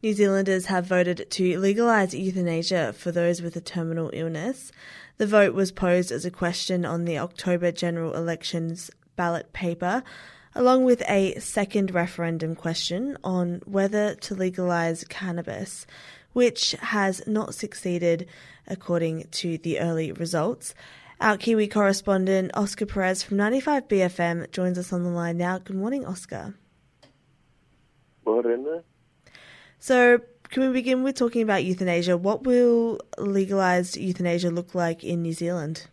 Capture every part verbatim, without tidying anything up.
New Zealanders have voted to legalise euthanasia for those with a terminal illness. The vote was posed as a question on the October general elections ballot paper, along with a second referendum question on whether to legalise cannabis, which has not succeeded according to the early results. Our Kiwi correspondent Oscar Perez from ninety-five B F M joins us on the line now. Good morning, Oscar. Morena. So, can we begin with talking about euthanasia? What will legalised euthanasia look like in New Zealand?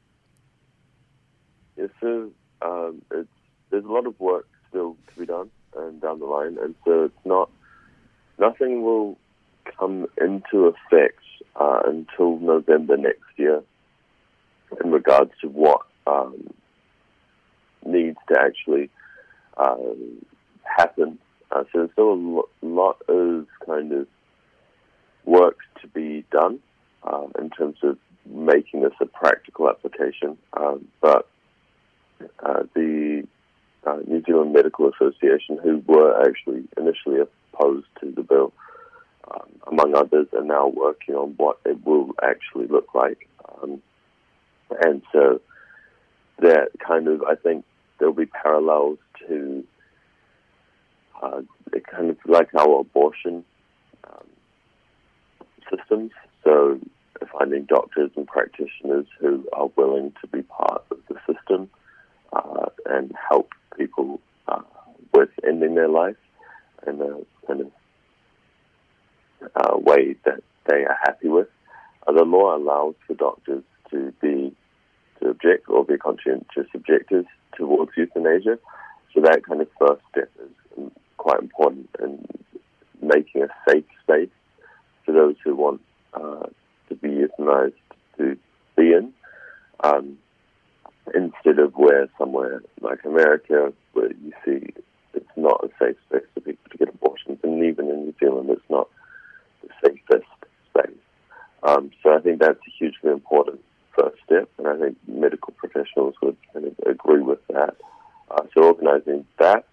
Yeah, so um, it's, there's a lot of work still to be done and down the line, and so it's not nothing will come into effect uh, until November next year in regards to what um, needs to actually uh, happen. Uh, so there's still a lo- lot of kind of work to be done uh, in terms of making this a practical application. Um, but uh, the uh, New Zealand Medical Association, who were actually initially opposed to the bill, um, among others, are now working on what it will actually look like. Um, and so that kind of, I think, there'll be parallels to Uh, it kind of like our abortion um, systems. So finding doctors and practitioners who are willing to be part of the system uh, and help people uh, with ending their life in a kind of uh, way that they are happy with. Uh, the law allows for doctors to be to object or be conscientious objectors towards euthanasia. So that kind of first step is quite important in making a safe space for those who want uh, to be euthanized to be in, um, instead of where somewhere like America, where you see it's not a safe space for people to get abortions, and even in New Zealand, it's not the safest space. Um, so I think that's a hugely important first step, and I think medical professionals would kind of agree with that. Uh, so organizing that,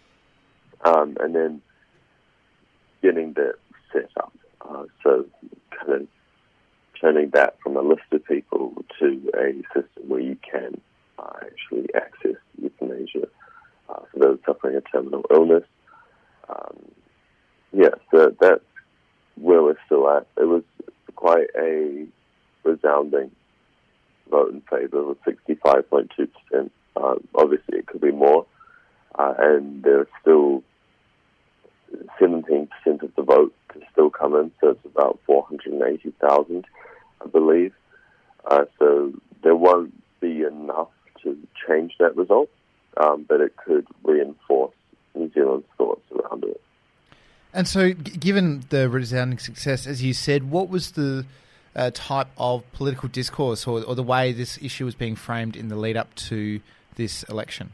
Um, and then getting that set up. Uh, so kind of turning that from a list of people to a system where you can uh, actually access euthanasia uh, for those suffering a terminal illness. Um, yeah, so that's where we're still at. It was quite a resounding vote in favour with sixty-five point two percent. Uh, obviously, it could be more. Uh, and there's still seventeen percent of the vote to still come in, so it's about four hundred eighty thousand, I believe. Uh, so there won't be enough to change that result, um, but it could reinforce New Zealand's thoughts around it. And so, g- given the resounding success, as you said, what was the uh, type of political discourse or, or the way this issue was being framed in the lead-up to this election?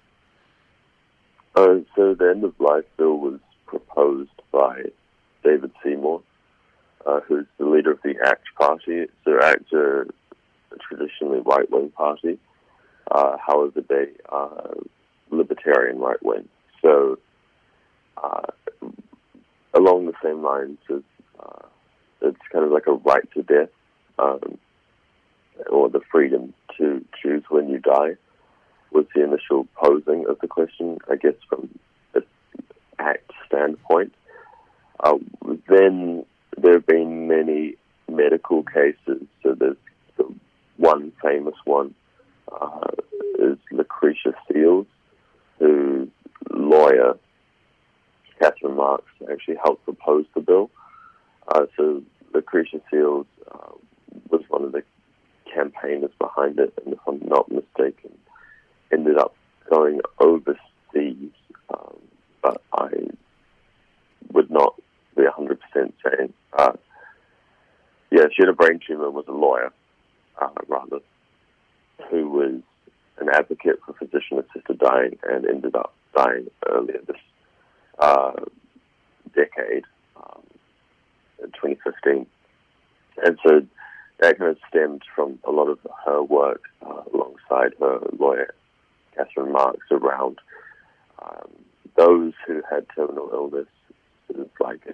Uh, so the end-of-life bill was proposed by David Seymour, uh, who's the leader of the ACT Party. So ACT are a traditionally right-wing party. Uh, however, they are libertarian right-wing. So uh, along the same lines as uh, it's kind of like a right to death um, or the freedom to choose when you die was the initial posing of the question, I guess, from the ACT standpoint. Uh, then there have been many medical cases. So there's the one famous one uh, is Lucretia Seales, whose lawyer, Catherine Marks, actually helped propose the bill. Uh, so Lucretia Seales uh, was one of the campaigners behind it, and if I'm not mistaken, ended up going overseas, um, but I would not be one hundred percent saying. Uh, yeah, she had a brain tumor and was a lawyer, uh, rather, who was an advocate for physician-assisted dying and ended up dying earlier this uh, decade, um, in twenty fifteen. And so that kind of stemmed from a lot of her work uh, alongside her lawyer, Catherine Marks, around um, those who had terminal illness, sort of like a,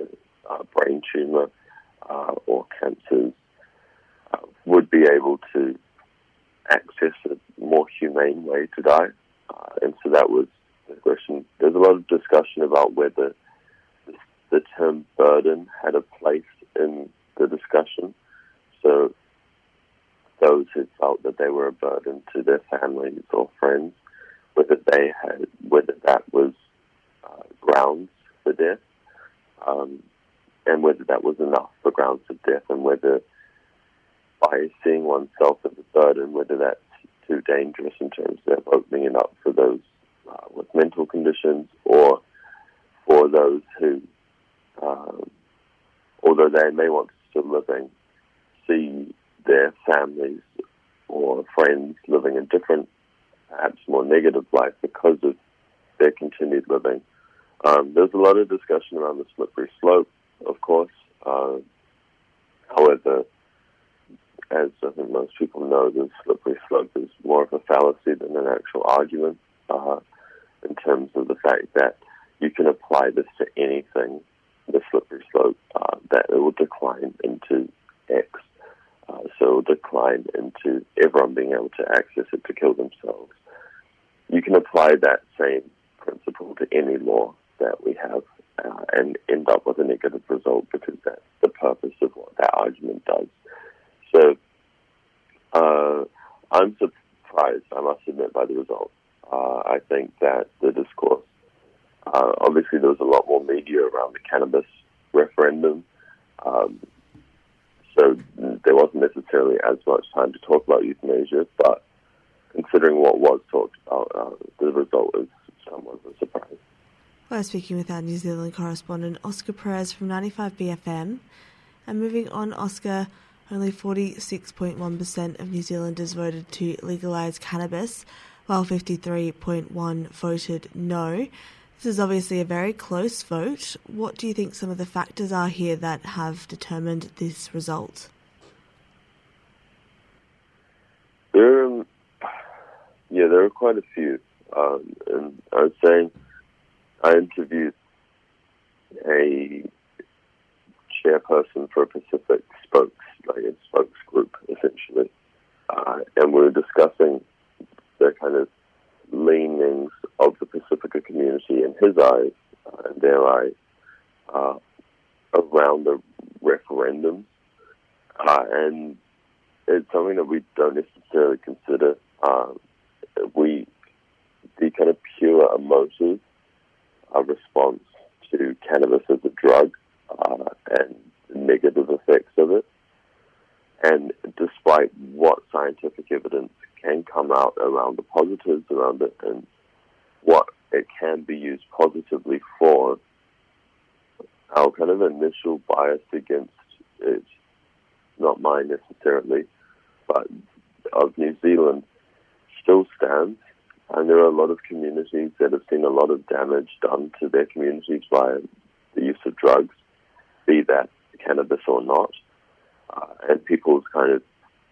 uh, brain tumour uh, or cancers uh, would be able to access a more humane way to die. Uh, and so that was the question. There's a lot of discussion about whether the term burden had a place in the discussion. So those who felt that they were a burden to their families or friends, whether they had, whether that was uh, grounds for death, um, and whether that was enough for grounds of death, and whether by seeing oneself as a burden, whether that's too dangerous in terms of opening it up for those uh, with mental conditions, or for those who, uh, although they may want to still living, see their families or friends living a different, perhaps more negative life because of their continued living. Um, there's a lot of discussion around the slippery slope, of course. Uh, however, as I think most people know, the slippery slope is more of a fallacy than an actual argument uh, in terms of the fact that you can apply this to anything, the slippery slope, uh, that it will decline into X. Uh, so it will decline into everyone being able to access it to kill themselves. You can apply that same principle to any law that we have uh, and end up with a negative result, because that's the purpose of what that argument does. So uh, I'm surprised, I must admit, by the result. Uh, I think that the discourse, uh, obviously there was a lot more media around the cannabis referendum, um, so there wasn't necessarily as much time to talk about euthanasia, but considering what was talked about, uh, the result is somewhat of a surprise. We're speaking with our New Zealand correspondent, Oscar Perez from ninety-five B F M. And moving on, Oscar, only forty-six point one percent of New Zealanders voted to legalise cannabis, while fifty-three point one percent voted no. This is obviously a very close vote. What do you think some of the factors are here that have determined this result? There, um, yeah, there are quite a few. Um, and I was saying, I interviewed a chairperson for a Pacific spokes, like a spokes group, essentially, uh, and we were discussing the kind of leanings of the Pacifica community in his eyes uh, and their eyes uh, around the referendum, uh, and it's something that we don't necessarily consider. Uh, we the kind of pure emotive uh, response to cannabis as a drug uh, and the negative effects of it. And despite what scientific evidence can come out around the positives around it and what it can be used positively for, our kind of initial bias against it, not mine necessarily, but of New Zealand, still stands. And there are a lot of communities that have seen a lot of damage done to their communities by the use of drugs, be that cannabis or not. Uh, and people's kind of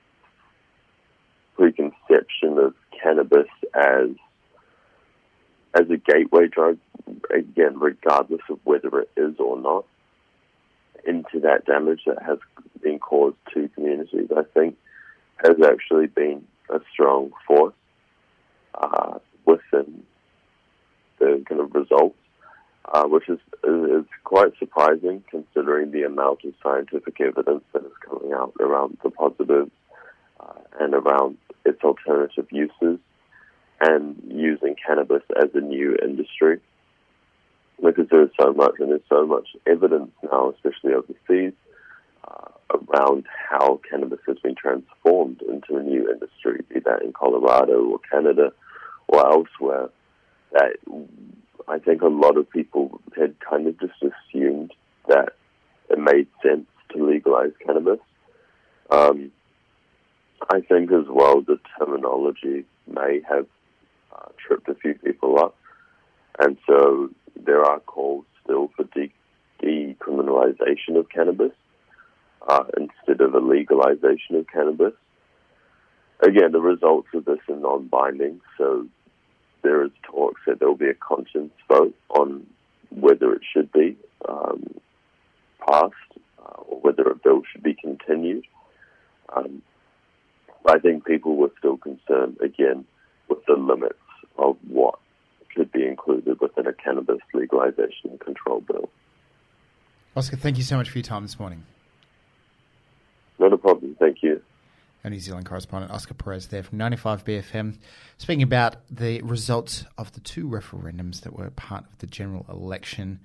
preconception of cannabis as as a gateway drug, again, regardless of whether it is or not, into that damage that has been caused to communities, I think has actually been a strong force uh, within the kind of results, uh, which is, is quite surprising considering the amount of scientific evidence that is coming out around the positives uh, and around its alternative uses and using cannabis as a new industry. Because there is so much, and there's so much evidence now, especially overseas, uh, around how cannabis has been transformed into a new industry, be that in Colorado or Canada or elsewhere, that I think a lot of people had kind of just assumed that it made sense to legalize cannabis. Um, I think as well the terminology may have uh, tripped a few people up, and so there are calls still for de- decriminalization of cannabis uh, instead of a legalization of cannabis. Again, the results of this are non-binding, so there is talks that there will be a conscience vote on whether it should be um, part passed uh, or whether a bill should be continued. Um, I think people were still concerned, again, with the limits of what could be included within a cannabis legalisation and control bill. Oscar, thank you so much for your time this morning. Not a problem, thank you. Our New Zealand correspondent Oscar Perez there from ninety-five B F M, speaking about the results of the two referendums that were part of the general election